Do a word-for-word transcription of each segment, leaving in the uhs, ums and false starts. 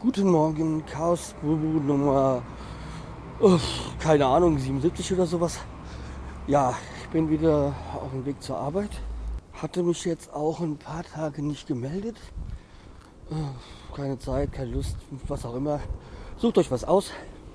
Guten Morgen, Chaos Nummer, uff, keine Ahnung, siebenundsiebzig oder sowas. Ja, ich bin wieder auf dem Weg zur Arbeit. Hatte mich jetzt auch ein paar Tage nicht gemeldet. Äh, Keine Zeit, keine Lust, was auch immer. Sucht euch was aus.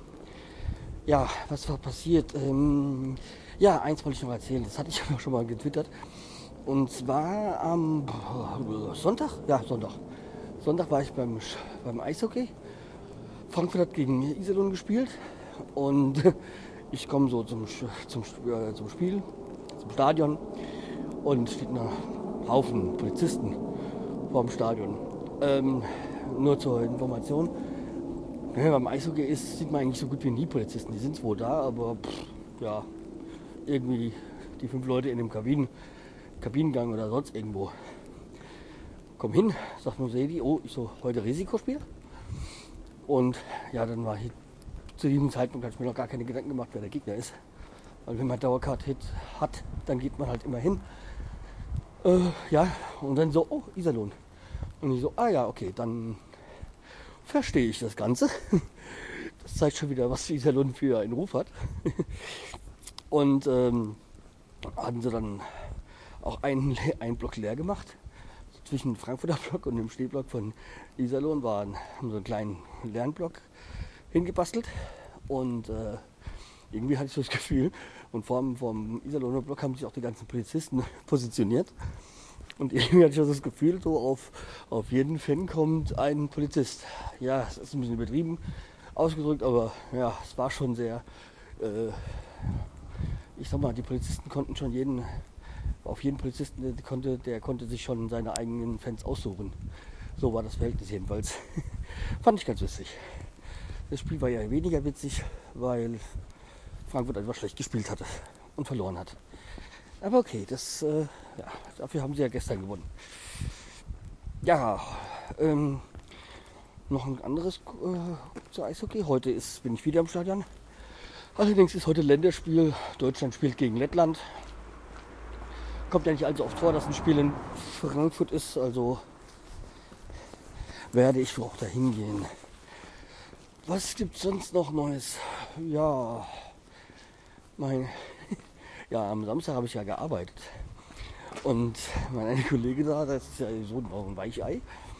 Ja, was war passiert? Ähm, ja, eins wollte ich noch erzählen, das hatte ich aber schon mal getwittert. Und zwar am Sonntag? Ja, Sonntag. Sonntag war ich beim, beim Eishockey. Frankfurt hat gegen Iserlohn gespielt und ich komme so zum, zum, äh, zum Spiel, zum Stadion und steht ein Haufen Polizisten vor dem Stadion. Ähm, nur zur Information, wenn man beim Eishockey ist, sieht man eigentlich so gut wie nie Polizisten. Die sind zwar da, aber pff, ja, irgendwie die fünf Leute in dem Kabinen, Kabinengang oder sonst irgendwo. Komm hin, sagt man, sehe die, oh, ich so, heute Risikospiel. Und ja, dann war hier, zu diesem Zeitpunkt habe ich mir noch gar keine Gedanken gemacht, wer der Gegner ist. Weil wenn man Dauercard-Hit hat, dann geht man halt immer hin. Äh, ja, und dann so, oh, Iserlohn. Und ich so, ah ja, okay, dann verstehe ich das Ganze. Das zeigt schon wieder, was Iserlohn für einen Ruf hat. Und ähm, hatten sie dann auch einen, einen Block leer gemacht. Zwischen dem Frankfurter Block und dem Stehblock von Iserlohn waren, haben so einen kleinen Lernblock hingebastelt. Und äh, irgendwie hatte ich so das Gefühl, und vor dem, vor dem Iserlohner Block haben sich auch die ganzen Polizisten positioniert. Und irgendwie hatte ich so das Gefühl, so auf, auf jeden Fan kommt ein Polizist. Ja, es ist ein bisschen übertrieben ausgedrückt, aber ja, es war schon sehr, äh, ich sag mal, die Polizisten konnten schon jeden, auf jeden Polizisten, der konnte, der konnte sich schon seine eigenen Fans aussuchen. So war das Verhältnis jedenfalls. Fand ich ganz witzig. Das Spiel war ja weniger witzig, weil Frankfurt einfach schlecht gespielt hatte und verloren hat. Aber okay, das, äh, ja, dafür haben sie ja gestern gewonnen. Ja, ähm, noch ein anderes äh, zu Eishockey. Heute ist, bin ich wieder im Stadion. Allerdings ist heute Länderspiel. Deutschland spielt gegen Lettland. Kommt ja nicht allzu oft vor, dass ein Spiel in Frankfurt ist. Also werde ich auch dahin gehen. Was gibt sonst noch Neues? Ja, mein, ja, am Samstag habe ich ja gearbeitet. Und mein eine Kollege da, das ist ja so ein Weichei,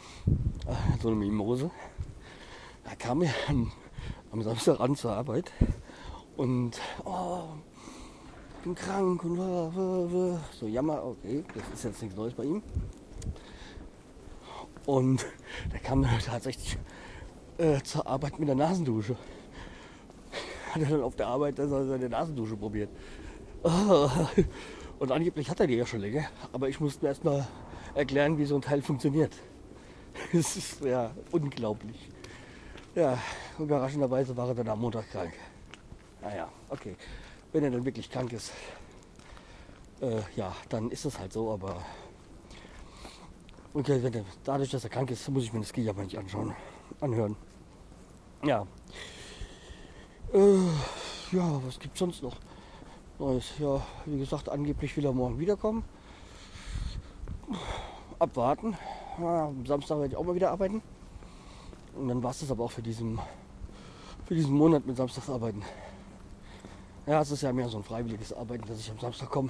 so eine Mimose. Da kam er am, am Samstag an zur Arbeit und oh, ich bin krank und so jammer, okay, das ist jetzt nichts Neues bei ihm. Und der kam dann tatsächlich äh, zur Arbeit mit der Nasendusche. Hat er dann auf der Arbeit seine Nasendusche probiert. Und angeblich hat er die ja schon länger, aber ich musste mir erstmal erklären, wie so ein Teil funktioniert. Das ist ja unglaublich. Ja, überraschenderweise war er dann am Montag krank. Naja, okay. Wenn er dann wirklich krank ist, äh, ja, dann ist das halt so, aber okay, wenn er, dadurch, dass er krank ist, muss ich mir das Ski aber nicht anschauen, anhören. Ja. Äh, ja, was gibt's sonst noch Neues? Ja, wie gesagt, angeblich will er morgen wiederkommen. Abwarten. Ja, am Samstag werde ich auch mal wieder arbeiten. Und dann war es das aber auch für diesen, für diesen Monat mit Samstagsarbeiten. Ja, es ist ja mehr so ein freiwilliges Arbeiten, dass ich am Samstag komme.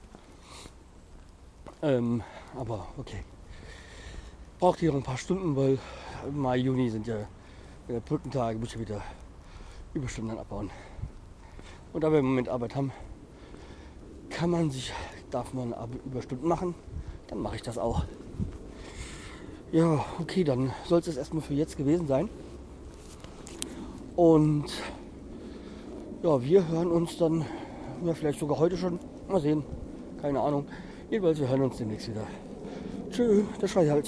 Ähm, aber okay. Braucht hier noch ein paar Stunden, weil Mai, Juni sind ja wieder Brückentage, muss ich ja wieder Überstunden abbauen. Und da wir im Moment Arbeit haben, kann man sich, darf man Überstunden machen, dann mache ich das auch. Ja, okay, dann soll es erstmal für jetzt gewesen sein. Und ja, wir hören uns dann, ja, vielleicht sogar heute schon, mal sehen, keine Ahnung. Jedenfalls, wir hören uns demnächst wieder. Tschö, der Schreihals.